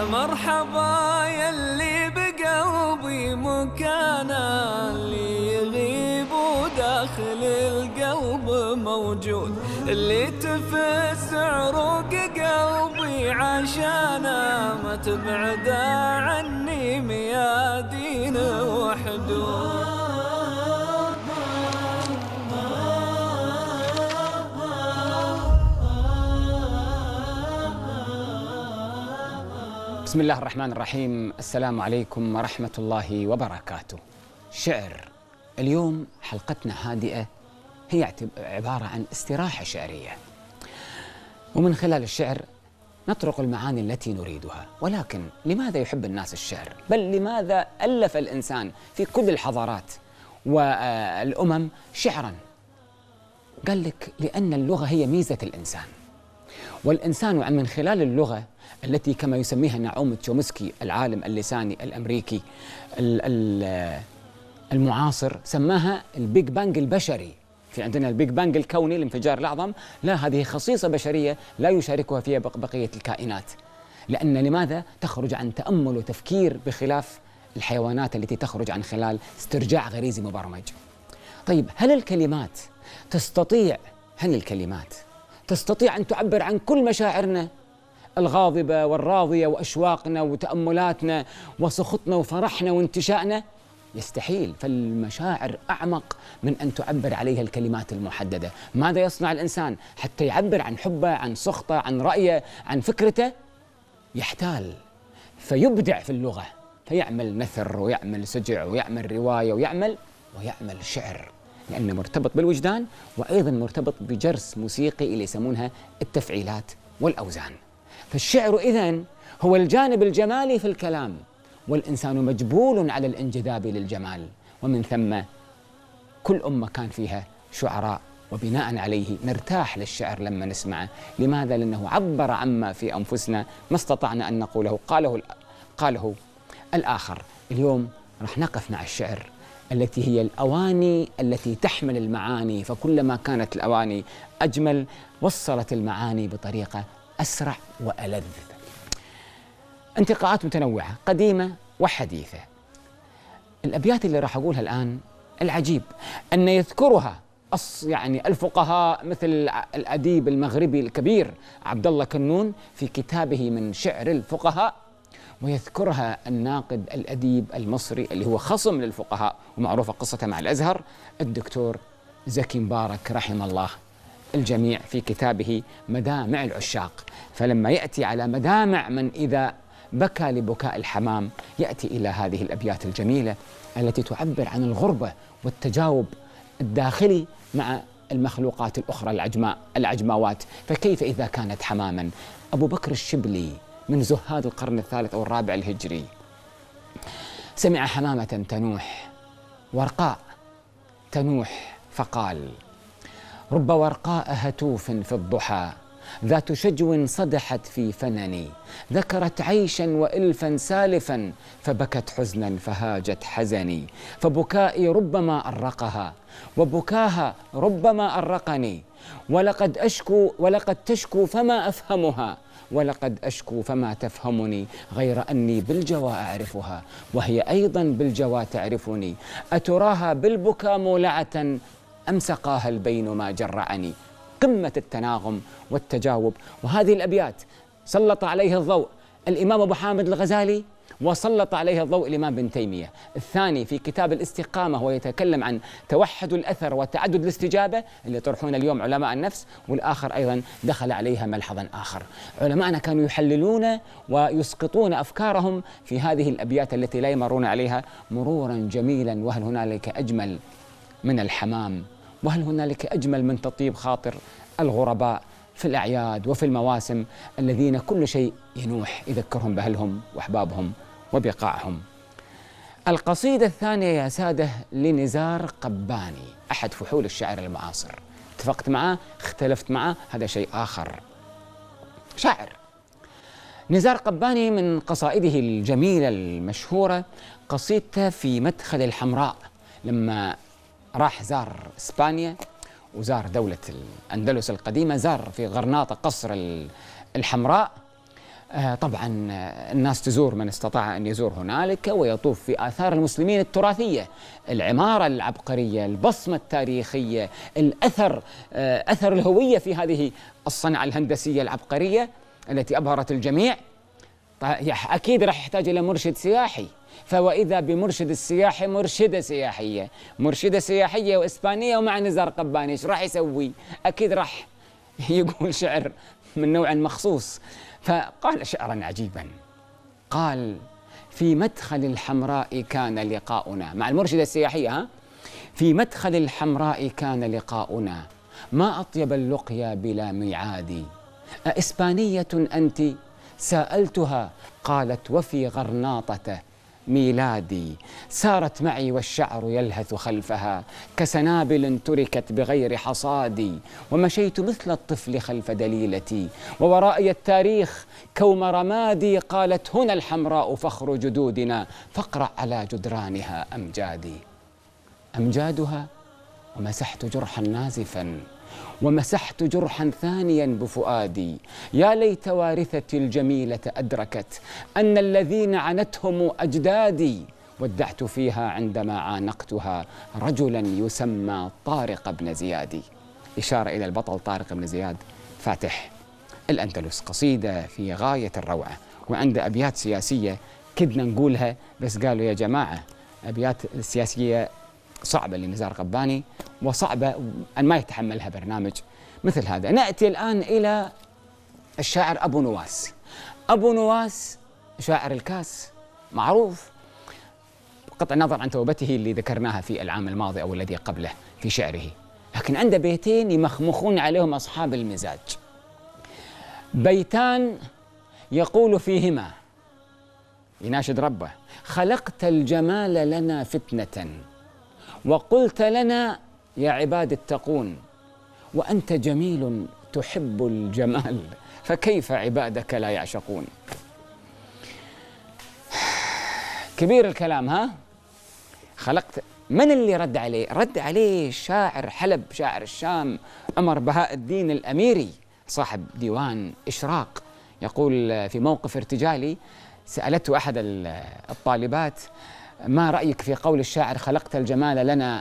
مرحبا يلي بقلبي مكانا، اللي يغيب وداخل القلب موجود، اللي تفس عروق قلبي عشانا، ما تبعد عني ميادين وحدود. بسم الله الرحمن الرحيم. السلام عليكم ورحمة الله وبركاته. شعر. اليوم حلقتنا هادئة، هي عبارة عن استراحة شعرية، ومن خلال الشعر نطرق المعاني التي نريدها. ولكن لماذا يحب الناس الشعر؟ بل لماذا ألف الإنسان في كل الحضارات والأمم شعرا؟ قال لك لأن اللغة هي ميزة الإنسان، والإنسان من خلال اللغة التي كما يسميها نعوم تشومسكي العالم اللساني الأمريكي المعاصر سماها البيج بانج البشري. في عندنا البيج بانج الكوني الانفجار الأعظم، لا، هذه خصيصة بشرية لا يشاركها فيها بقية الكائنات. لأن لماذا؟ تخرج عن تأمل وتفكير بخلاف الحيوانات التي تخرج عن خلال استرجاع غريزي مبرمج. طيب هل الكلمات تستطيع أن تعبر عن كل مشاعرنا الغاضبة والراضية وأشواقنا وتأملاتنا وسخطنا وفرحنا وانتشائنا؟ يستحيل. فالمشاعر أعمق من أن تعبر عليها الكلمات المحددة. ماذا يصنع الإنسان حتى يعبر عن حبه، عن سخطه، عن رأيه، عن فكرته؟ يحتال فيبدع في اللغة، فيعمل نثر ويعمل سجع ويعمل رواية ويعمل شعر، لأنه مرتبط بالوجدان وأيضا مرتبط بجرس موسيقي اللي يسمونها التفعيلات والأوزان. فالشعر إذن هو الجانب الجمالي في الكلام، والإنسان مجبول على الانجذاب للجمال، ومن ثم كل أمة كان فيها شعراء، وبناء عليه نرتاح للشعر لما نسمعه. لماذا؟ لأنه عبر عما في أنفسنا ما استطعنا أن نقوله قاله الآخر. اليوم رح نقف مع الشعر التي هي الأواني التي تحمل المعاني، فكلما كانت الأواني أجمل وصلت المعاني بطريقة أسرع وألذ. انتقاءات متنوعة قديمة وحديثة. الأبيات اللي راح أقولها الآن العجيب أن يذكرها يعني الفقهاء مثل الأديب المغربي الكبير عبد الله كنون في كتابه من شعر الفقهاء، ويذكرها الناقد الأديب المصري اللي هو خصم للفقهاء ومعروفة قصته مع الأزهر الدكتور زكي مبارك رحم الله الجميع في كتابه مدامع العشاق. فلما يأتي على مدامع من إذا بكى لبكاء الحمام يأتي إلى هذه الأبيات الجميلة التي تعبر عن الغربة والتجاوب الداخلي مع المخلوقات الأخرى العجماوات. فكيف إذا كانت حماما؟ أبو بكر الشبلي من زهاد القرن الثالث أو الرابع الهجري سمع حمامة تنوح، ورقاء تنوح، فقال: رب ورقاء هتوف في الضحى، ذات شجو صدحت في فنني، ذكرت عيشا وإلفا سالفا، فبكت حزنا فهاجت حزني، فبكائي ربما أرقها وبكاها ربما أرقني، ولقد تشكو فما أفهمها، ولقد أشكو فما تفهمني، غير أني بالجوى أعرفها وهي أيضا بالجوى تعرفني، أتراها بالبكا مولعة أم سقاها البين ما جرعني. قمة التناغم والتجاوب. وهذه الأبيات سلط عليها الضوء الإمام أبو حامد الغزالي، وسلط عليها الضوء الإمام ابن تيمية. الثاني في كتاب الاستقامة هو يتكلم عن توحد الأثر وتعدد الاستجابة اللي يطرحون اليوم علماء النفس، والآخر أيضا دخل عليها ملحظا آخر. علماءنا كانوا يحللون ويسقطون أفكارهم في هذه الأبيات التي لا يمرون عليها مرورا جميلا. وهل هنالك أجمل من الحمام؟ وهل هنالك أجمل من تطيب خاطر الغرباء في الأعياد وفي المواسم الذين كل شيء ينوح يذكرهم بأهلهم وأحبابهم وبقاعهم؟ القصيدة الثانية يا سادة لنزار قباني، أحد فحول الشعر المعاصر. اتفقت معه، اختلفت معه، هذا شيء آخر. شاعر نزار قباني من قصائده الجميلة المشهورة قصيدته في مدخل الحمراء، لما راح زار إسبانيا وزار دولة الأندلس القديمة، زار في غرناطة قصر الحمراء، طبعا الناس تزور، من استطاع أن يزور هنالك ويطوف في آثار المسلمين التراثية، العمارة العبقرية، البصمة التاريخية، الأثر، أثر الهوية في هذه الصنعة الهندسية العبقرية التي أبهرت الجميع. أكيد راح يحتاج إلى مرشد سياحي، فوإذا بمرشد السياحي مرشدة سياحية وإسبانية ومع نزار قباني، إيش راح يسوي؟ أكيد راح يقول شعر من نوع مخصوص. فقال شعرا عجيبا، قال: في مدخل الحمراء كان لقاؤنا، مع المرشدة السياحية، في مدخل الحمراء كان لقاؤنا، ما أطيب اللقيا بلا ميعاد، أإسبانية أنت؟ سألتها قالت: وفي غرناطة ميلادي، سارت معي والشعر يلهث خلفها كسنابل تركت بغير حصادي، ومشيت مثل الطفل خلف دليلتي، وورائي التاريخ كوم رمادي، قالت: هنا الحمراء فخر جدودنا، فاقرأ على جدرانها أمجادي. أمجادها، ومسحت جرحا نازفا، ومسحت جرحا ثانيا بفؤادي، يا ليت وارثتي الجميلة أدركت أن الذين عنتهم أجدادي، ودعت فيها عندما عانقتها رجلا يسمى طارق بن زياد. إشارة إلى البطل طارق بن زياد فاتح الأندلس، قصيدة في غاية الروعة، وعنده أبيات سياسية كدنا نقولها، بس قالوا يا جماعة أبيات سياسية صعبة لنزار قباني، وصعبة أن ما يتحملها برنامج مثل هذا. نأتي الآن إلى الشاعر أبو نواس. أبو نواس شاعر الكاس معروف بقطع النظر عن توبته اللي ذكرناها في العام الماضي أو الذي قبله في شعره، لكن عنده بيتين يمخمخون عليهم أصحاب المزاج، بيتان يقول فيهما، يناشد ربه: خلقت الجمال لنا فتنة، وقلت لنا يا عباد اتقون، وأنت جميل تحب الجمال، فكيف عبادك لا يعشقون. كبير الكلام، ها؟ خلقت. من اللي رد عليه؟ رد عليه شاعر حلب، شاعر الشام، عمر بهاء الدين الأميري صاحب ديوان إشراق. يقول في موقف ارتجالي، سألته أحد الطالبات: ما رأيك في قول الشاعر خلقت الجمال لنا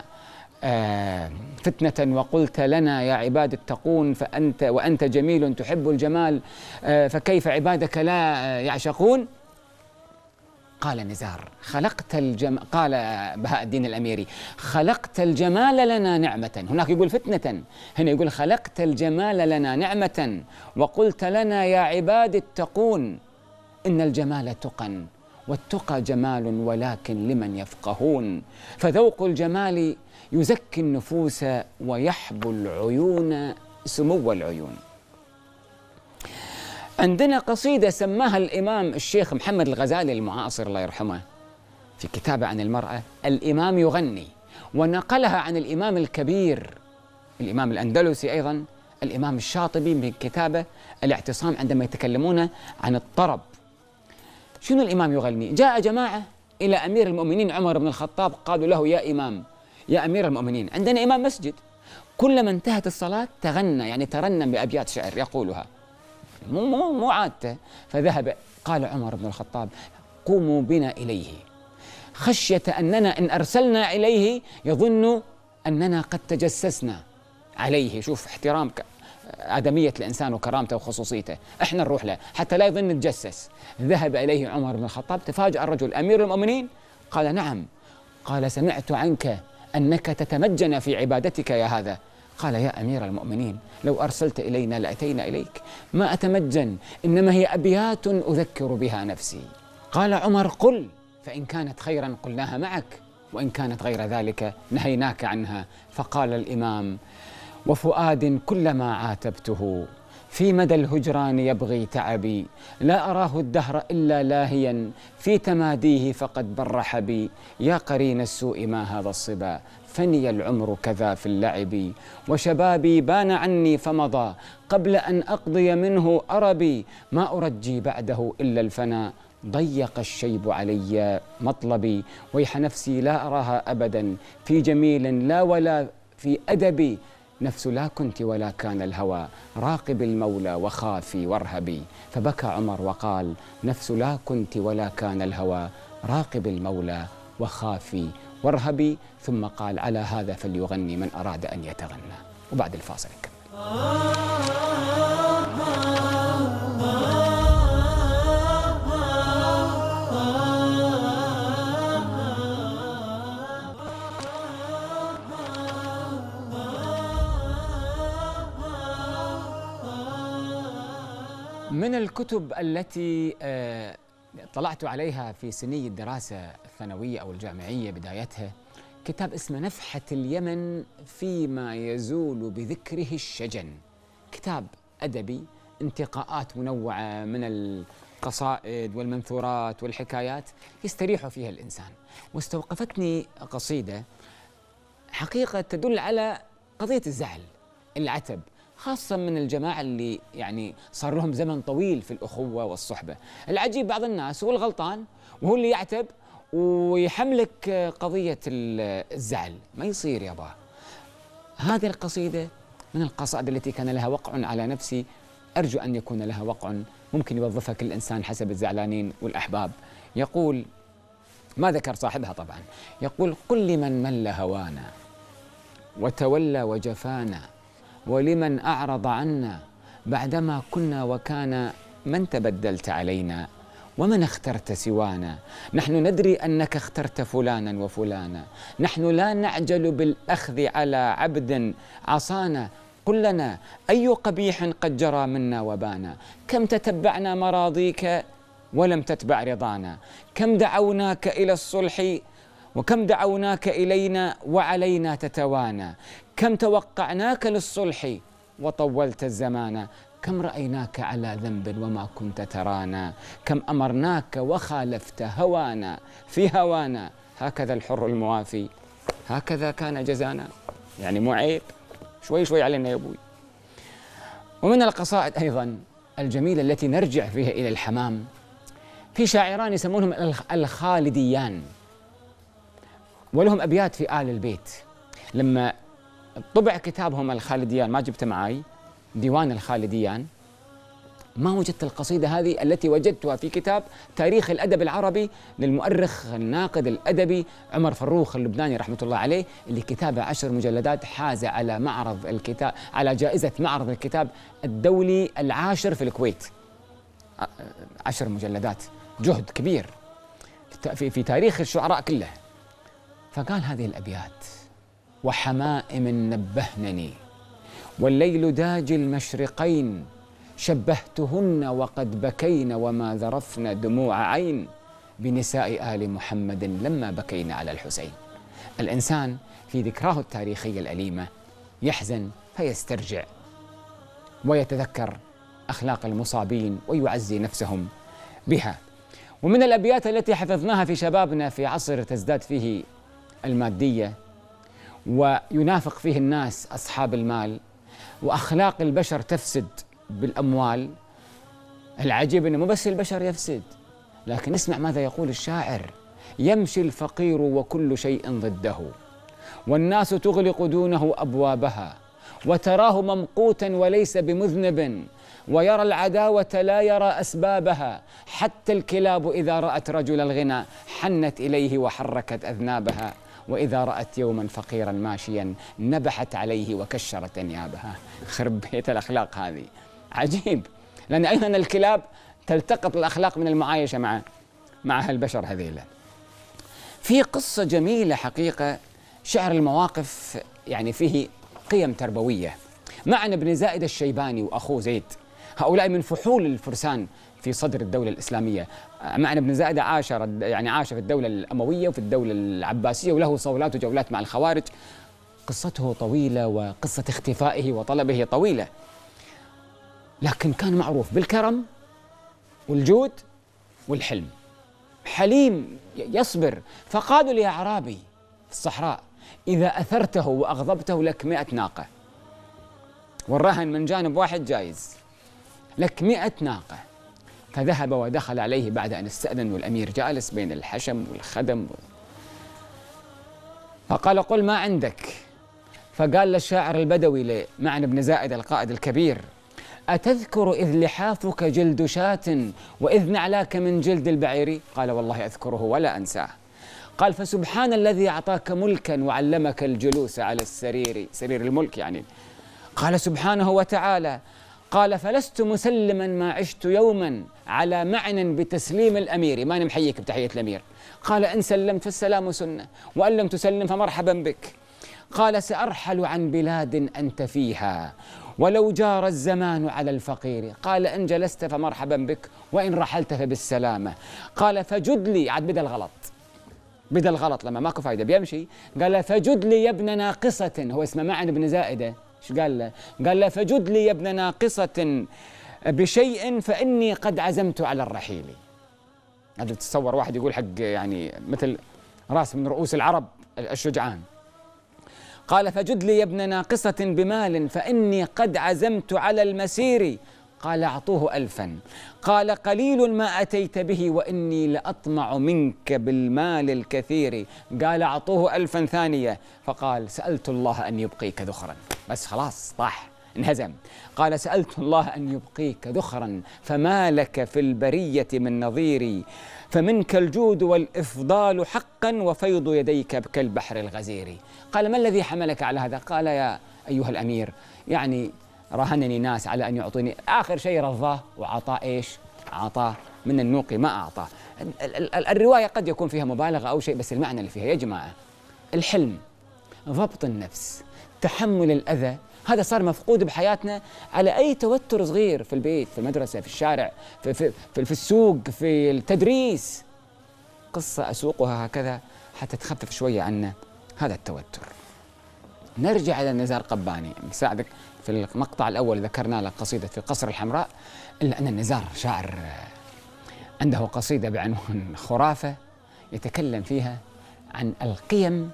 فتنة وقلت لنا يا عباد اتقون، وأنت جميل تحب الجمال، فكيف عبادك لا يعشقون؟ قال نزار: قال بهاء الدين الأميري: خلقت الجمال لنا نعمة. هناك يقول فتنة، هنا يقول خلقت الجمال لنا نعمة، وقلت لنا يا عباد اتقون، إن الجمال تقى، والتقى جمال ولكن لمن يفقهون، فذوق الجمال يزكي النفوس ويحبو العيون سمو العيون. عندنا قصيدة سماها الإمام الشيخ محمد الغزالي المعاصر الله يرحمه في كتابه عن المرأة، الإمام يغني، ونقلها عن الإمام الكبير الإمام الأندلسي أيضا الإمام الشاطبي من كتابه الاعتصام، عندما يتكلمون عن الطرب. شنو الإمام يغني؟ جاء جماعة إلى أمير المؤمنين عمر بن الخطاب، قالوا له: يا إمام، يا أمير المؤمنين، عندنا إمام مسجد، كلما انتهت الصلاة تغنى، يعني ترنم بأبيات شعر يقولها، مو عادته. فذهب، قال عمر بن الخطاب: قوموا بنا إليه، خشية أننا إن أرسلنا إليه يظن أننا قد تجسسنا عليه. شوف احترام آدمية الإنسان وكرامته وخصوصيته، إحنا نروح له حتى لا يظن نتجسس. ذهب إليه عمر بن الخطاب، تفاجأ الرجل: أمير المؤمنين؟ قال: نعم. قال: سمعت عنك أنك تتمجن في عبادتك يا هذا. قال: يا أمير المؤمنين، لو أرسلت إلينا لأتينا إليك، ما أتمجن، إنما هي أبيات أذكر بها نفسي. قال عمر: قل، فإن كانت خيرا قلناها معك، وإن كانت غير ذلك نهيناك عنها. فقال الإمام: وفؤاد كلما عاتبته في مدى الهجران يبغي تعبي، لا أراه الدهر إلا لاهيا في تماديه فقد برح بي، يا قرين السوء ما هذا الصبا، فني العمر كذا في اللعب، وشبابي بان عني فمضى قبل أن أقضي منه أربي، ما أرجي بعده إلا الفنا، ضيق الشيب علي مطلبي، ويح نفسي لا أراها أبدا في جميل لا ولا في أدبي، نفس لا كنت ولا كان الهوى راقب المولى وخافي وارهبي. فبكى عمر وقال نفس لا كنت ولا كان الهوى راقب المولى وخافي وارهبي. ثم قال على هذا فليغني من أراد أن يتغنى. وبعد الفاصل نكمل. من الكتب التي اطلعت عليها في سني الدراسة الثانوية أو الجامعية بدايتها كتاب اسمه نفحة اليمن فيما يزول بذكره الشجن. كتاب أدبي، انتقاءات منوعة من القصائد والمنثورات والحكايات يستريح فيها الإنسان. واستوقفتني قصيدة حقيقة تدل على قضية الزعل، العتب، خاصة من الجماعة اللي يعني صار لهم زمن طويل في الأخوة والصحبة. العجيب بعض الناس هو الغلطان وهو اللي يعتب ويحملك قضية الزعل. ما يصير يابا. هذه القصيدة من القصائد التي كان لها وقع على نفسي، أرجو أن يكون لها وقع ممكن يوظفها كل إنسان حسب الزعلانين والأحباب. يقول، ما ذكر صاحبها طبعا، يقول قل لمن مل هوانا وتولى وجفانا ولمن أعرض عنا بعدما كنا وكان من تبدلت علينا ومن اخترت سوانا. نحن ندري أنك اخترت فلانا وفلانا، نحن لا نعجل بالأخذ على عبد عصانا. قل لنا أي قبيح قد جرى منا وبانا، كم تتبعنا مراضيك ولم تتبع رضانا، كم دعوناك إلى الصلح وكم دعوناك إلينا وعلينا تتوانى، كم توقعناك للصلح وطولت الزمان، كم رأيناك على ذنب وما كنت ترانا، كم أمرناك وخالفت هوانا في هوانا، هكذا الحر الموافي هكذا كان جزانا. يعني مو عيب، شوي شوي علينا يا أبوي. ومن القصائد أيضا الجميلة التي نرجع فيها إلى الحمام، في شاعران يسمونهم الخالديان، ولهم أبيات في آل البيت. لما طبع كتابهم الخالديان، ما جبت معي ديوان الخالديان، ما وجدت القصيدة هذه التي وجدتها في كتاب تاريخ الأدب العربي للمؤرخ الناقد الأدبي عمر فروخ اللبناني رحمة الله عليه، اللي كتابه 10 مجلدات، حاز على معرض الكتاب، على جائزة معرض الكتاب الدولي العاشر في الكويت. 10 مجلدات، جهد كبير في تاريخ الشعراء كله. فقال هذه الأبيات: وحمائم نبهنني والليل داج المشرقين، شبهتهن وقد بكين وما ذرفن دموع عين، بنساء آل محمد لما بكين على الحسين. الإنسان في ذكراه التاريخية الأليمة يحزن فيسترجع ويتذكر أخلاق المصابين ويعزي نفسهم بها. ومن الأبيات التي حفظناها في شبابنا في عصر تزداد فيه المادية وينافق فيه الناس أصحاب المال وأخلاق البشر تفسد بالأموال، العجيب أنه مو بس البشر يفسد، لكن اسمع ماذا يقول الشاعر: يمشي الفقير وكل شيء ضده، والناس تغلق دونه أبوابها، وتراه ممقوتا وليس بمذنب، ويرى العداوة لا يرى أسبابها، حتى الكلاب إذا رأت رجل الغنى حنت إليه وحركت أذنابها، وإذا رأت يوما فقيرا ماشيا نبحت عليه وكشرت أنيابها. خرب بيت الأخلاق هذه. عجيب، لأن أيضا الكلاب تلتقط الأخلاق من المعايشة مع هالبشر هذيلا. في قصة جميلة حقيقة، شعر المواقف يعني فيه قيم تربوية. معنا ابن زائد الشيباني وأخوه زيد، هؤلاء من فحول الفرسان في صدر الدولة الإسلامية. معنا ابن زائد عاش في الدولة الأموية وفي الدولة العباسية، وله صولات وجولات مع الخوارج. قصته طويلة وقصة اختفائه وطلبه طويلة، لكن كان معروف بالكرم والجود والحلم. حليم يصبر. فقالوا لي يا أعرابي في الصحراء: إذا أثرته وأغضبته لك 100 ناقة، والرهن من جانب واحد جائز، لك 100 ناقة. فذهب ودخل عليه بعد أن استأذن، والأمير جالس بين الحشم والخدم، فقال: قل ما عندك. فقال للشاعر البدوي لمعن بن زائد القائد الكبير: أتذكر إذ لحافك جلد شاة وإذ نعلاك من جلد البعير؟ قال: والله أذكره ولا أنساه. قال: فسبحان الذي أعطاك ملكا وعلمك الجلوس على السرير، سرير الملك يعني. قال: سبحانه وتعالى. قال: فلست مسلما ما عشت يوما على معن بتسليم الأمير، ما نمحييك بتحية الأمير. قال: إن سلمت فالسلام سنة، وأن لم تسلم فمرحبا بك. قال: سأرحل عن بلاد أنت فيها ولو جار الزمان على الفقير. قال: إن جلست فمرحبا بك، وإن رحلت فبالسلامة. قال: فجد لي، عاد بدأ الغلط، بدأ الغلط لما ماكو فايدة بيمشي. قال: فجد لي يا ابن ناقصة، هو اسمه معن بن زائدة. ايش قال له؟ قال له: فجد لي يا ابن ناقصة بشيء فإني قد عزمت على الرحيل. هذا تتصور واحد يقول حق يعني مثل راس من رؤوس العرب الشجعان. قال: فجد لي يا ابن ناقصة بمال فإني قد عزمت على المسير. قال: أعطوه 1000. قال: قليل ما أتيت به وإني لأطمع منك بالمال الكثير. قال: أعطوه 1000 ثانية. فقال: سألت الله أن يبقيك ذخرا. بس خلاص طاح انهزم. قال: سألت الله أن يبقيك ذخرا فما لك في البرية من نظيري، فمنك الجود والإفضال حقا وفيض يديك كالبحر الغزير. قال: ما الذي حملك على هذا؟ قال: يا أيها الأمير، يعني راهنني ناس على أن يعطوني، آخر شيء رضاه وعطاه إيش؟ عطاه من النوق ما أعطاه. الرواية قد يكون فيها مبالغة أو شيء، بس المعنى اللي فيها يا جماعة الحلم، ضبط النفس، تحمل الأذى، هذا صار مفقود بحياتنا على أي توتر صغير، في البيت، في المدرسة، في الشارع، في السوق، في التدريس. قصة أسوقها هكذا حتى تخفف شوية عنا هذا التوتر. نرجع إلى النزار قباني، نساعدك في المقطع الأول ذكرنا لك قصيدة في قصر الحمراء، إلا أن النزار شاعر عنده قصيدة بعنوان خرافة يتكلم فيها عن القيم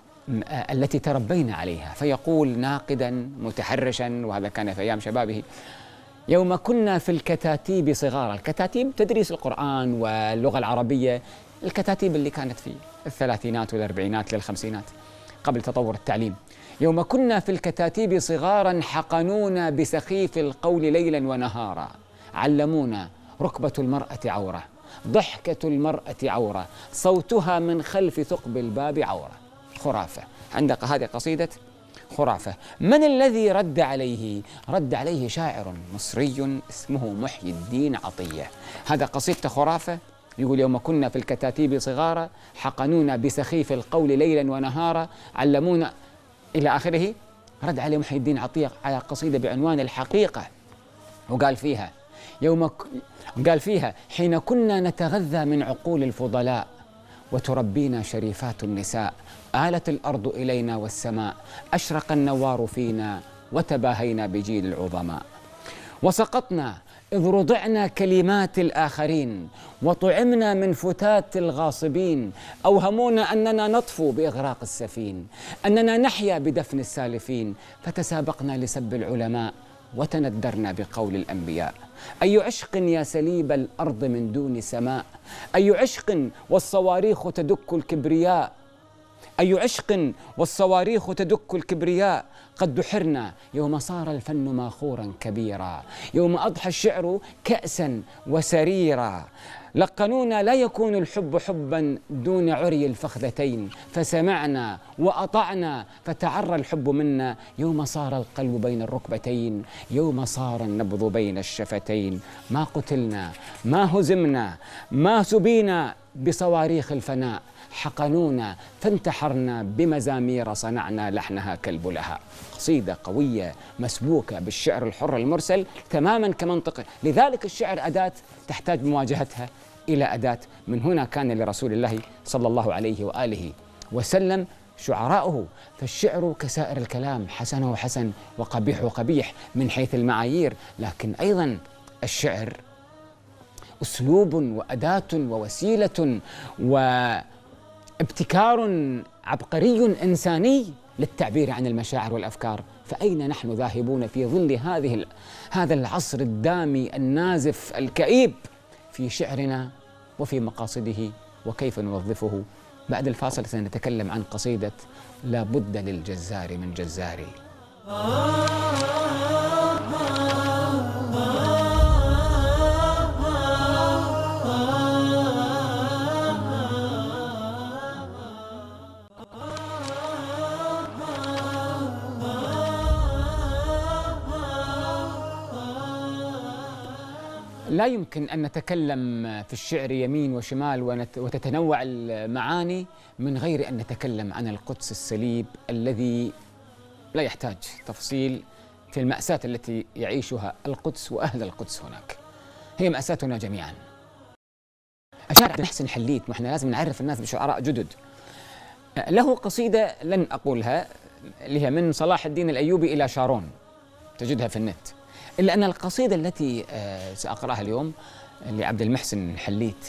التي تربينا عليها، فيقول ناقدا متحرشا، وهذا كان في أيام شبابه: يوم كنا في الكتاتيب صغارا. الكتاتيب تدريس القرآن واللغة العربية، الكتاتيب اللي كانت في الثلاثينات والأربعينات للخمسينات قبل تطور التعليم. يوم كنا في الكتاتيب صغارا حقنونا بسخيف القول ليلا ونهارا، علمونا ركبة المرأة عورة، ضحكة المرأة عورة، صوتها من خلف ثقب الباب عورة. خرافة. عندك هذه قصيدة خرافة. من الذي رد عليه؟ رد عليه شاعر مصري اسمه محي الدين عطية. هذا قصيدة خرافة، يقول: يوم كنا في الكتاتيب صغارا حقنونا بسخيف القول ليلا ونهارا، علمونا إلى آخره. رد عليه محي الدين عطية على قصيدة بعنوان الحقيقة، وقال فيها قال فيها: حين كنا نتغذى من عقول الفضلاء وتربينا شريفات النساء، آلت الأرض إلينا والسماء، أشرق النوار فينا وتباهينا بجيل العظماء، وسقطنا إذ رضعنا كلمات الآخرين، وطعمنا من فتات الغاصبين، أوهمونا أننا نطفو بإغراق السفين، أننا نحيا بدفن السالفين، فتسابقنا لسب العلماء وتندرنا بقول الأنبياء. أي عشق يا سليب الأرض من دون سماء، أي عشق والصواريخ تدك الكبرياء، أي عشق والصواريخ تدك الكبرياء، قد دحرنا يوم صار الفن ماخورا كبيرا، يوم أضحى الشعر كأسا وسريرا، لقنونا لا يكون الحب حبا دون عري الفخذتين، فسمعنا وأطعنا فتعرى الحب منا، يوم صار القلب بين الركبتين، يوم صار النبض بين الشفتين، ما قتلنا ما هزمنا ما سبينا بصواريخ الفناء، حقنونا فانتحرنا بمزامير صنعنا لحنها كالبلهاء. قصيدة قوية مسبوكة بالشعر الحر المرسل تماما كمنطق، لذلك الشعر أداة تحتاج مواجهتها إلى أداة. من هنا كان لرسول الله صلى الله عليه وآله وسلم شعراؤه، فالشعر كسائر الكلام حسنه حسن وقبيحه قبيح من حيث المعايير، لكن أيضا الشعر أسلوب وأداة ووسيلة وابتكار عبقري إنساني للتعبير عن المشاعر والأفكار. فأين نحن ذاهبون في ظل هذا العصر الدامي النازف الكئيب في شعرنا وفي مقاصده، وكيف نوظفه بعد الفاصل سنتكلم عن قصيدة لا بد للجزار من جزاري. لا يمكن أن نتكلم في الشعر يمين وشمال وتتنوع المعاني من غير أن نتكلم عن القدس السليب الذي لا يحتاج تفصيل في المأساة التي يعيشها القدس وأهل القدس هناك. هي مأساتنا جميعا. الشاعر عبد المحسن حليت، ونحن لازم نعرف الناس بشعراء جدد. له قصيدة لن أقولها اللي هي من صلاح الدين الأيوبي إلى شارون، تجدها في النت، إلا أن القصيدة التي سأقرأها اليوم لعبد المحسن الحليت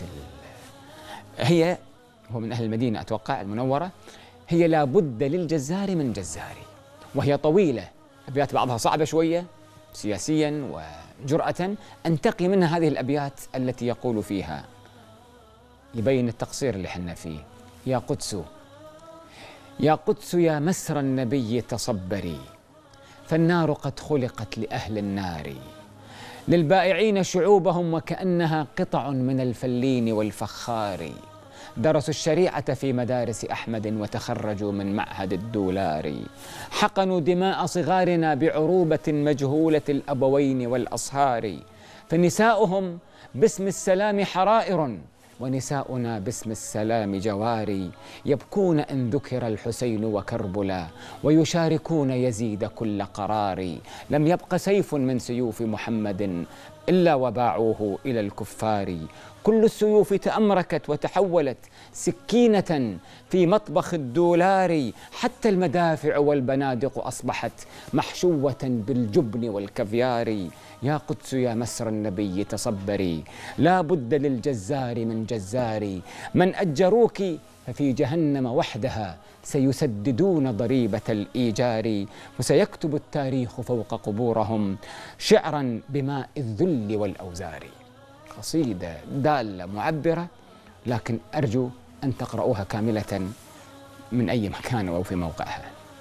هو من أهل المدينة أتوقع المنورة، هي لا بد للجزار من جزاري، وهي طويلة، أبيات بعضها صعبة شوية سياسيا وجرأة. أنتقي منها هذه الأبيات التي يقول فيها يبين التقصير اللي حنا فيه: يا قدس يا قدس يا مسرى النبي تصبري، فالنار قد خلقت لأهل النار، للبائعين شعوبهم وكأنها قطع من الفلين والفخار، درسوا الشريعة في مدارس أحمد وتخرجوا من معهد الدولار، حقنوا دماء صغارنا بعروبة مجهولة الأبوين والأصهار، فنساؤهم باسم السلام حرائر ونساؤنا باسم السلام جواري، يبكون إن ذكر الحسين وكربلا ويشاركون يزيد كل قرار، لم يبق سيف من سيوف محمد إلا وباعوه إلى الكفار، كل السيوف تأمركت وتحولت سكينة في مطبخ الدولار، حتى المدافع والبنادق أصبحت محشوة بالجبن والكافيار، يا قدس يا مسرى النبي تصبري، لا بد للجزار من جزاري، من أجروك ففي جهنم وحدها سيسددون ضريبة الإيجار، وسيكتب التاريخ فوق قبورهم شعرا بماء الذل والأوزار. قصيدة دالة معبرة، لكن أرجو أن تقرؤوها كاملة من أي مكان أو في موقعها.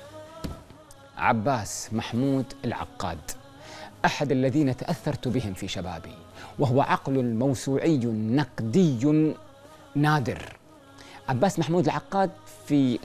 عباس محمود العقاد أحد الذين تأثرت بهم في شبابي، وهو عقل موسوعي نقدي نادر. عباس محمود العقاد في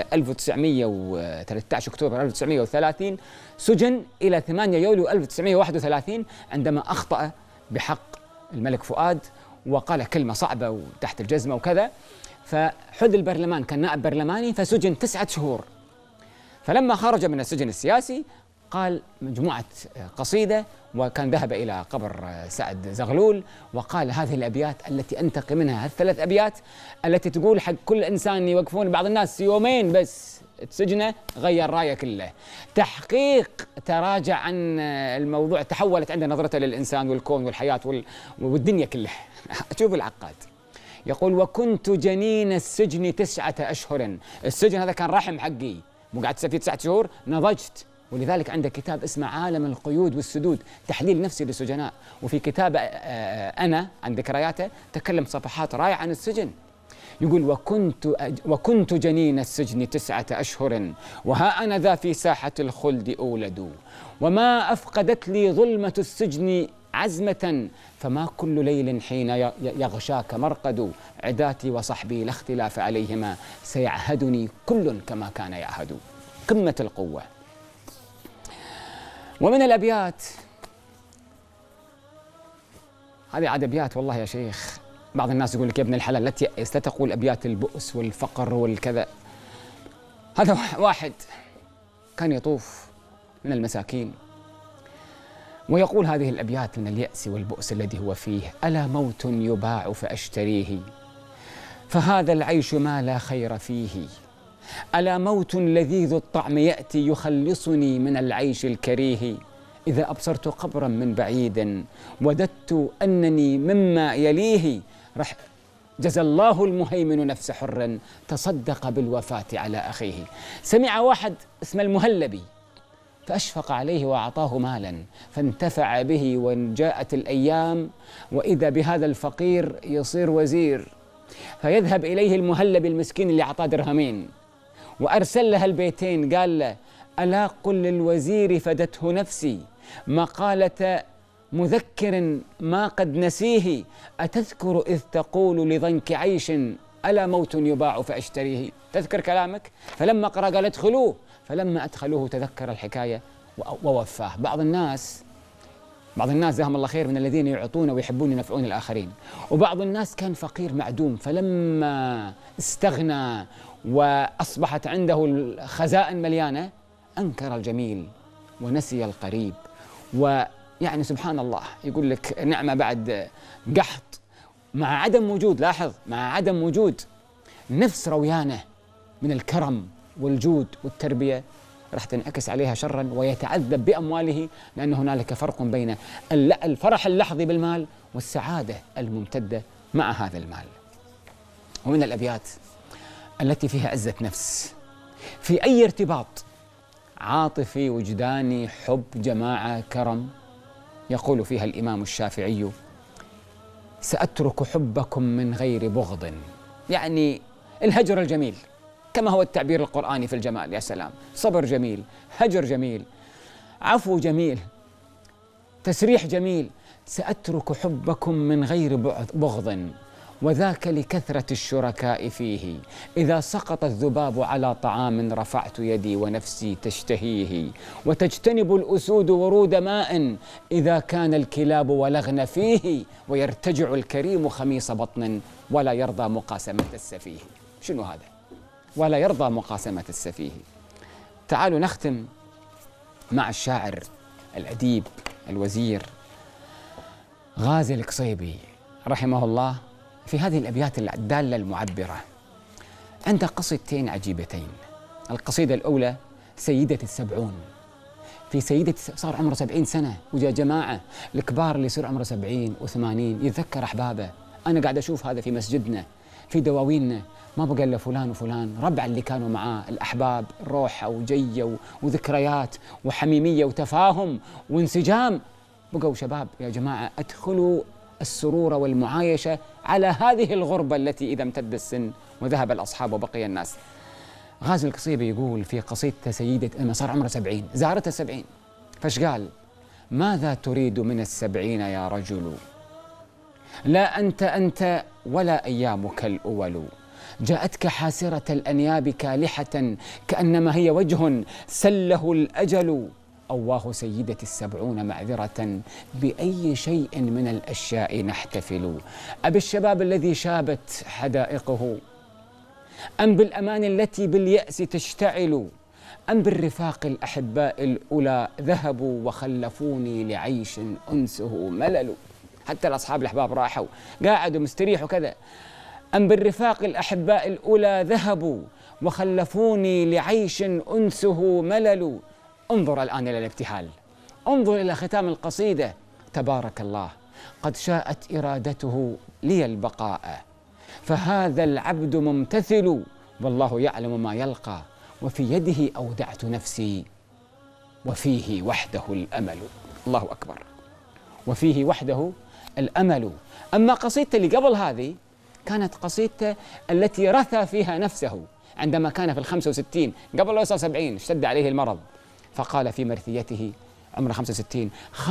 1913 أكتوبر 1930 سجن إلى 8 يوليو 1931 عندما أخطأ بحق الملك فؤاد وقال كلمة صعبة وتحت الجزمة وكذا، فحد البرلمان، كان نائب برلماني، فسجن 9 شهور. فلما خرج من السجن السياسي قال مجموعة قصيدة، وكان ذهب إلى قبر سعد زغلول وقال هذه الأبيات التي أنتقي منها، الثلاث أبيات التي تقول حق كل إنسان يوقفون بعض الناس يومين بس سجنه غير رايه كله، تحقيق تراجع عن الموضوع، تحولت عنده نظرته للإنسان والكون والحياة والدنيا كلها. شوف العقاد يقول: وكنت جنين السجن 9 أشهر، السجن هذا كان رحم حقي، مو قاعد فيه 9 شهور، نضجت، ولذلك عنده كتاب اسمه عالم القيود والسدود، تحليل نفسي للسجناء، وفي كتاب أنا عن ذكرياته تكلم صفحات رائعة عن السجن. يقول: وكنت جنين السجن 9 أشهر، وها أنا ذا في ساحة الخلد أولد، وما أفقدت لي ظلمة السجن عزمة، فما كل ليل حين يغشاك مرقد، عداتي وصحبي لا اختلاف عليهما، سيعهدني كل كما كان يعهد. قمة القوة. ومن الأبيات هذه عاد أبيات والله يا شيخ، بعض الناس يقول لك يا ابن الحلال لا تيأس، لا تقول أبيات البؤس والفقر والكذا. هذا واحد كان يطوف من المساكين ويقول هذه الأبيات من اليأس والبؤس الذي هو فيه: ألا موت يباع فأشتريه، فهذا العيش ما لا خير فيه، ألا موت لذيذ الطعم يأتي يخلصني من العيش الكريه، إذا أبصرت قبرا من بعيد وددت أنني مما يليه، جزى الله المهيمن نفس حر تصدق بالوفاة على أخيه. سمع واحد اسمه المهلبي فأشفق عليه وأعطاه مالا فانتفع به، وجاءت الأيام وإذا بهذا الفقير يصير وزير، فيذهب إليه المهلب المسكين اللي أعطاه درهمين وأرسل لها البيتين، قال له: ألا قل للوزير فدته نفسي مقالة مذكر ما قد نسيه، أتذكر إذ تقول لضنك عيش ألا موت يباع فأشتريه. تذكر كلامك؟ فلما قرأ قال: ادخلوه. فلما أدخلوه تذكر الحكاية ووفاه. بعض الناس جزاهم الله خير من الذين يعطون ويحبون ينفعون الآخرين، وبعض الناس كان فقير معدوم، فلما استغنى وأصبحت عنده الخزائن مليانة أنكر الجميل ونسي القريب. ويعني سبحان الله، يقول لك نعمة بعد قحط مع عدم وجود. لاحظ، مع عدم وجود نفس رويانة من الكرم والجود والتربية راح تنعكس عليها شرا ويتعذب بأمواله، لأن هنالك فرق بين الفرح اللحظي بالمال والسعادة الممتدة مع هذا المال. ومن الأبيات التي فيها عزة نفس: في أي ارتباط عاطفي وجداني حب جماعة كرم، يقول فيها الإمام الشافعي: سأترك حبكم من غير بغض. يعني الهجر الجميل كما هو التعبير القرآني في الجمال. يا سلام، صبر جميل، هجر جميل، عفو جميل، تسريح جميل. سأترك حبكم من غير بغض، وذاك لكثرة الشركاء فيه. إذا سقط الذباب على طعام رفعت يدي ونفسي تشتهيه. وتجتنب الأسود ورود ماء إذا كان الكلاب ولغن فيه. ويرتجع الكريم خميص بطن ولا يرضى مقاسمة السفيه. شنو هذا؟ ولا يرضى مقاسمة السفيه. تعالوا نختم مع الشاعر الأديب الوزير غازي القصيبي رحمه الله في هذه الأبيات الدالة المعبرة. عنده قصيدتين عجيبتين. القصيدة الأولى سيدة السبعون. في سيدة صار عمره 70 سنة، وجاء جماعة الكبار اللي يصير عمره 70 و80 يتذكر أحبابه. أنا قاعد أشوف هذا في مسجدنا، في دواويننا، ما بقى إلا فلان وفلان، ربع اللي كانوا معاه، الأحباب، روحة وجية وذكريات وحميمية وتفاهم وانسجام. بقوا شباب. يا جماعة، أدخلوا السرور والمعايشة على هذه الغربة التي إذا امتد السن وذهب الأصحاب وبقي الناس. غازي القصيبي يقول في قصيدته سيدة، لما صار عمره 70 زارته 70، فاش قال: ماذا تريد من 70 يا رجل؟ لا أنت ولا أيامك الأول. جاءتك حاسرة الأنياب كالحة كأنما هي وجه سله الأجل. أواه سيدة السبعون معذرة، بأي شيء من الأشياء نحتفل؟ أبالشباب الذي شابت حدائقه، أم بالأمان التي باليأس تشتعل، أم بالرفاق الأحباء الأولى ذهبوا وخلفوني لعيش أنسه ملل؟ حتى الأصحاب الأحباب راحوا قاعدوا مستريحوا كذا. أم بالرفاق الأحباء الأولى ذهبوا وخلفوني لعيش أنسه ملل. انظر الآن إلى الابتهال، انظر إلى ختام القصيدة: تبارك الله قد شاءت إرادته لي البقاء، فهذا العبد ممتثل، والله يعلم ما يلقى، وفي يده أودعت نفسي، وفيه وحده الأمل. الله أكبر، وفيه وحده الأمل. أما قصيدته اللي قبل هذه كانت قصيدته التي رثى فيها نفسه عندما كان في 65 قبل لا يوصل 70 اشتد عليه المرض، فقال في مرثيته عمره 65: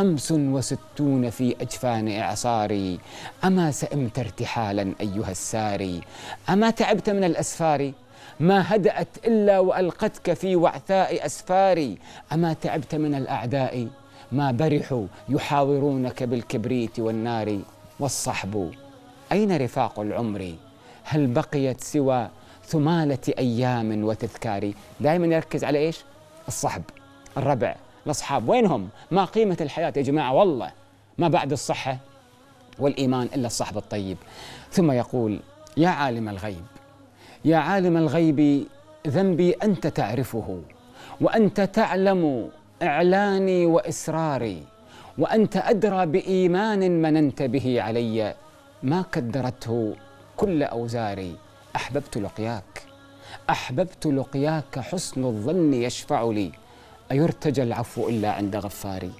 65 في أجفان إعصاري، أما سئمت ارتحالا أيها الساري، أما تعبت من الأسفار ما هدأت إلا وألقتك في وعثاء أسفاري، أما تعبت من الأعداء ما برحوا يحاورونك بالكبريت والنار، والصحب أين رفاق العمر؟ هل بقيت سوى ثمالة أيام وتذكار؟ دائما يركز على إيش؟ الصحب، الربع، الأصحاب. وينهم؟ ما قيمة الحياة يا جماعة؟ والله ما بعد الصحة والإيمان إلا الصحب الطيب. ثم يقول: يا عالم الغيب، يا عالم الغيب، ذنبي أنت تعرفه، وأنت تعلم إعلاني وإسراري، وأنت أدرى بإيمان مننت به علي، ما كدرته كل أوزاري. أحببت لقياك، أحببت لقياك، حسن الظن يشفع لي، أيرتجى العفو إلا عند غفاري.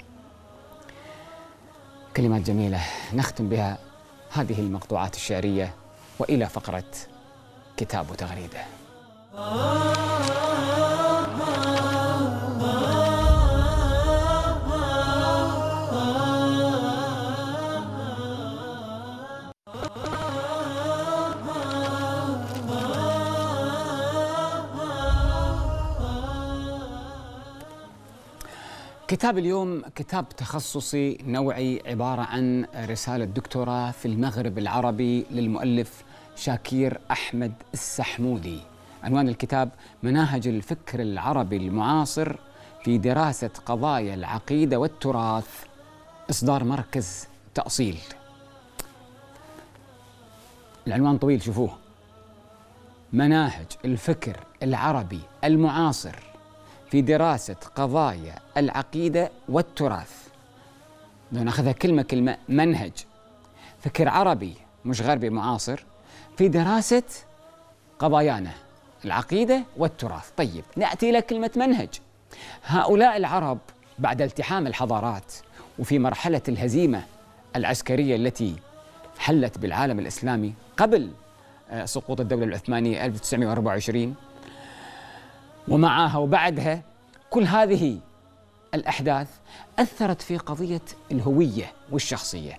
كلمات جميلة نختم بها هذه المقطوعات الشعرية، وإلى فقرة كتاب وتغريدة. كتاب اليوم كتاب تخصصي نوعي، عبارة عن رسالة دكتوراه في المغرب العربي للمؤلف شاكير أحمد السحمودي. عنوان الكتاب: مناهج الفكر العربي المعاصر في دراسة قضايا العقيدة والتراث، إصدار مركز تأصيل. العنوان طويل، شوفوه: مناهج الفكر العربي المعاصر في دراسة قضايا العقيدة والتراث. لو ناخذها كلمة كلمة: منهج فكر عربي مش غربي معاصر في دراسة قضايانا العقيدة والتراث. طيب، نأتي إلى كلمة منهج. هؤلاء العرب بعد التحام الحضارات وفي مرحلة الهزيمة العسكرية التي حلت بالعالم الإسلامي قبل سقوط الدولة العثمانية 1924 ومعها وبعدها، كل هذه الأحداث أثرت في قضية الهوية والشخصية.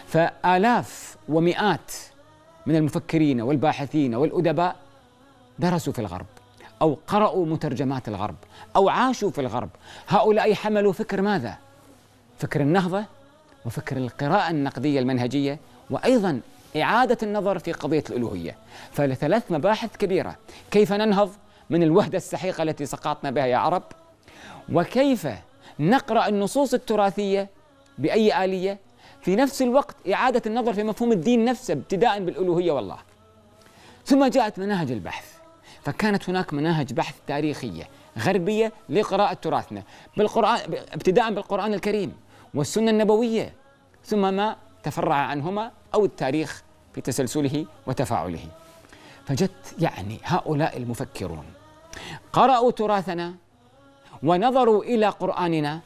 فآلاف ومئات من المفكرين والباحثين والأدباء درسوا في الغرب أو قرأوا مترجمات الغرب أو عاشوا في الغرب. هؤلاء حملوا فكر ماذا؟ فكر النهضة وفكر القراءة النقدية المنهجية، وأيضا إعادة النظر في قضية الألوهية. فلثلاث مباحث كبيرة: كيف ننهض من الوهدة السحيقة التي سقطنا بها يا عرب، وكيف نقرأ النصوص التراثية بأي آلية، في نفس الوقت إعادة النظر في مفهوم الدين نفسه ابتداء بالألوهية والله. ثم جاءت مناهج البحث، فكانت هناك مناهج بحث تاريخية غربية لقراءة تراثنا بالقرآن، ابتداء بالقرآن الكريم والسنة النبوية، ثم ما تفرع عنهما أو التاريخ في تسلسله وتفاعله. فجت هؤلاء المفكرون قرأوا تراثنا ونظروا إلى قرآننا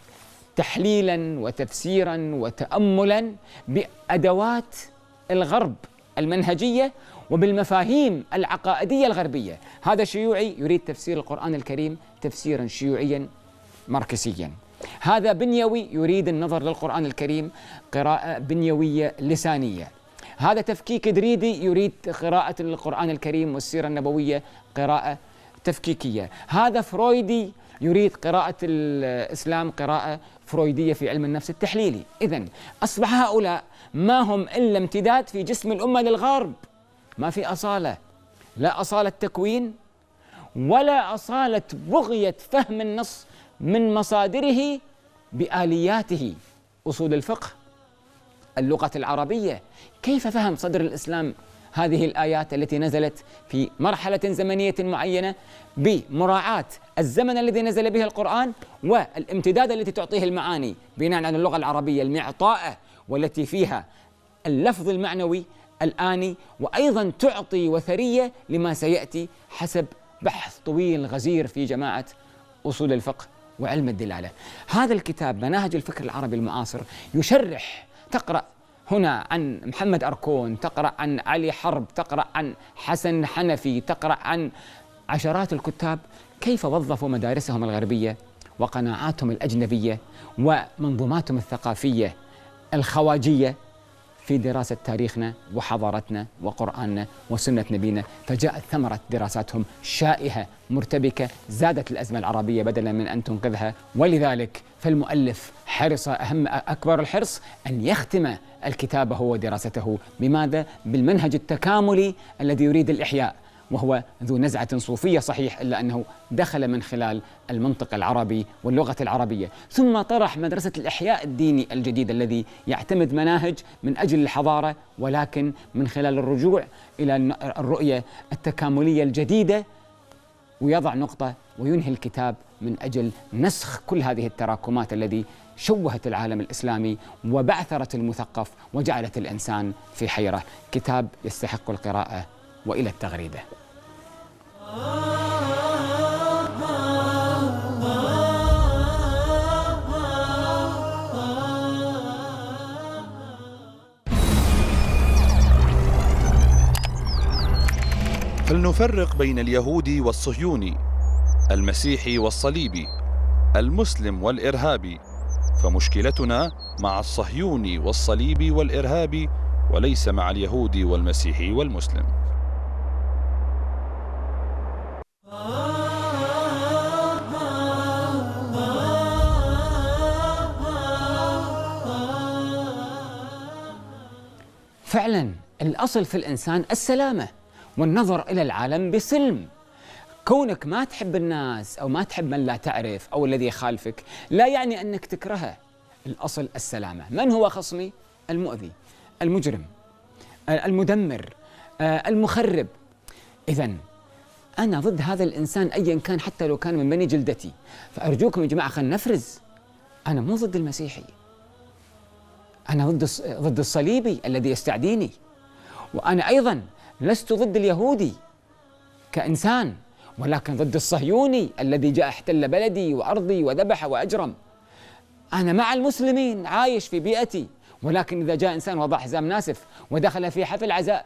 تحليلا وتفسيرا وتأملا بأدوات الغرب المنهجية وبالمفاهيم العقائدية الغربية. هذا شيوعي يريد تفسير القرآن الكريم تفسيرا شيوعيا ماركسيا، هذا بنيوي يريد النظر للقرآن الكريم قراءة بنيوية لسانية، هذا تفكيك دريدي يريد قراءة القرآن الكريم والسيرة النبوية قراءة تفكيكية، هذا فرويدي يريد قراءة الإسلام قراءة فرويدية في علم النفس التحليلي. إذن أصبح هؤلاء ما هم إلا امتداد في جسم الأمة للغرب، ما في أصالة، لا أصالة تكوين ولا أصالة بغية فهم النص من مصادره بآلياته، أصول الفقه، اللغة العربية. كيف فهم صدر الإسلام هذه الآيات التي نزلت في مرحلة زمنية معينة بمراعاة الزمن الذي نزل به القرآن والامتداد التي تعطيه المعاني بناء على اللغة العربية المعطاءة والتي فيها اللفظ المعنوي الآني، وأيضا تعطي وثرية لما سيأتي حسب بحث طويل غزير في جماعة أصول الفقه وعلم الدلالة. هذا الكتاب مناهج الفكر العربي المعاصر يشرح، تقرأ هنا عن محمد أركون، تقرأ عن علي حرب، تقرأ عن حسن حنفي، تقرأ عن عشرات الكتاب كيف وظفوا مدارسهم الغربية وقناعاتهم الأجنبية ومنظوماتهم الثقافية الخواجية في دراسة تاريخنا وحضارتنا وقرآننا وسنة نبينا. فجاءت ثمرة دراساتهم شائهة مرتبكة زادت الأزمة العربية بدلا من أن تنقذها. ولذلك فالمؤلف حرص أكبر الحرص أن يختم الكتاب هو دراسته بماذا؟ بالمنهج التكاملي الذي يريد الإحياء، وهو ذو نزعة صوفية صحيح، إلا أنه دخل من خلال المنطق العربي واللغة العربية. ثم طرح مدرسة الإحياء الديني الجديد الذي يعتمد مناهج من أجل الحضارة، ولكن من خلال الرجوع إلى الرؤية التكاملية الجديدة، ويضع نقطة وينهي الكتاب من أجل نسخ كل هذه التراكمات التي شوهت العالم الإسلامي وبعثرت المثقف وجعلت الإنسان في حيرة. كتاب يستحق القراءة، وإلى التغريدة. فلنفرق بين اليهودي والصهيوني، المسيحي والصليبي، المسلم والإرهابي، فمشكلتنا مع الصهيوني والصليبي والإرهابي وليس مع اليهودي والمسيحي والمسلم. فعلا الأصل في الإنسان السلامة والنظر إلى العالم بسلم. كونك ما تحب الناس أو ما تحب من لا تعرف أو الذي يخالفك لا يعني أنك تكرهه. الأصل السلامة. من هو خصمي؟ المؤذي، المجرم، المدمر، المخرب. إذن أنا ضد هذا الإنسان أيا كان، حتى لو كان من بني جلدتي. فأرجوكم يا جماعة خلينا نفرز. أنا مو ضد المسيحي، أنا ضد الصليبي الذي يستعديني، وأنا أيضا لست ضد اليهودي كإنسان، ولكن ضد الصهيوني الذي جاء احتل بلدي وأرضي وذبح وأجرم. أنا مع المسلمين عايش في بيئتي، ولكن إذا جاء إنسان وضع حزام ناسف ودخل في حفل عزاء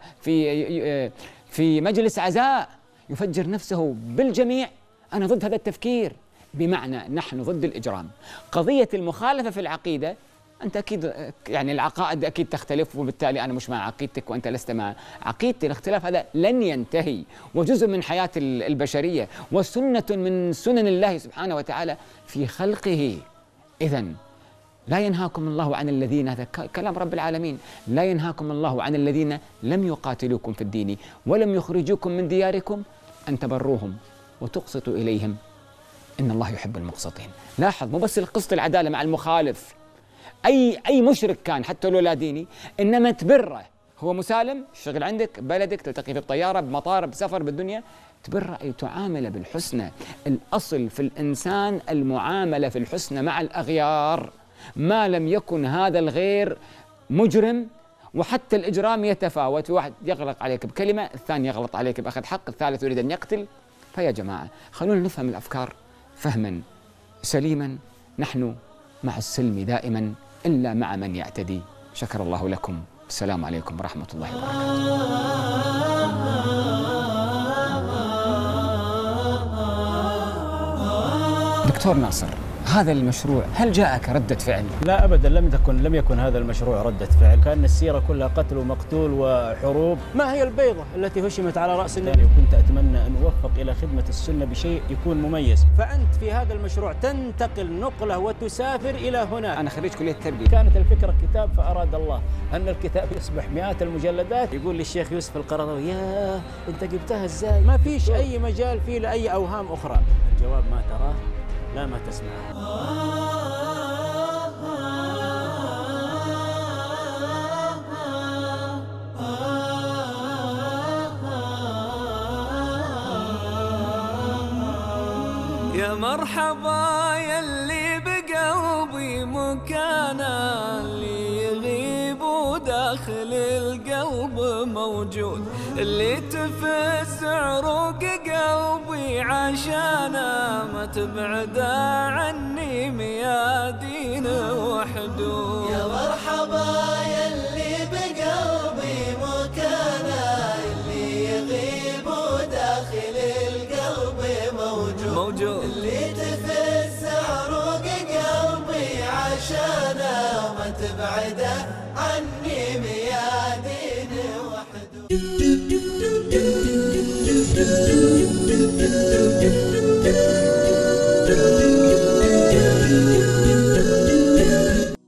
في مجلس عزاء يفجر نفسه بالجميع، أنا ضد هذا التفكير. بمعنى نحن ضد الإجرام. قضية المخالفة في العقيدة، أنت أكيد يعني العقائد أكيد تختلف، وبالتالي أنا مش مع عقيدتك وأنت لست مع عقيدتي. الاختلاف هذا لن ينتهي، وجزء من حياة البشرية، وسنة من سنن الله سبحانه وتعالى في خلقه. إذن لا ينهاكم الله عن الذين، هذا كلام رب العالمين، لا ينهاكم الله عن الذين لم يقاتلوكم في الدين ولم يخرجوكم من دياركم أن تبروهم وتقسطوا إليهم إن الله يحب المقسطين. لاحظ، مو بس القسط العدالة مع المخالف، أي مشرك كان حتى لو لا ديني، إنما تبره. هو مسالم، يشتغل عندك بلدك، تلتقي في الطيارة، بمطار، بسفر، بالدنيا، تبره أي تعامل بالحسنى. الأصل في الإنسان المعاملة في الحسنى مع الأغيار، ما لم يكن هذا الغير مجرم. وحتى الإجرام يتفاوت، واحد يغلق عليك بكلمة، الثاني يغلط عليك بأخذ حق، الثالث يريد أن يقتل. فيا جماعة خلونا نفهم الأفكار فهما سليما. نحن مع السلم دائما إلا مع من يعتدي. شكر الله لكم. السلام عليكم ورحمة الله وبركاته. دكتور ناصر، هذا المشروع هل جاءك ردة فعل؟ لا أبدا، لم يكن هذا المشروع ردة فعل. كان السيرة كلها قتل ومقتول وحروب. ما هي البيضة التي هشمت على رأس النبي؟ وكنت أتمنى أن أوفق إلى خدمة السنة بشيء يكون مميز. فأنت في هذا المشروع تنتقل نقلة وتسافر إلى هنا. أنا خريج كلية التربية. كانت الفكرة كتاب، فأراد الله أن الكتاب يصبح مئات المجلدات. يقول لي الشيخ يوسف القرضاوي: يا أنت جبتها إزاي؟ ما فيش أي مجال فيه لأي أوهام أخرى. الجواب ما تراه لا ما تسمعه. يا مرحبا يلي بقلبي مكانا، اللي يغيب وداخل القلب موجود، اللي تفس عروق قلبي عشانا، ما تبعد عني ميادين وحدود. يا مرحبا يلي بقلبي مكانا، اللي يغيب وداخل القلب موجود، اللي تفس عروق قلبي عشانا، ما تبعد عني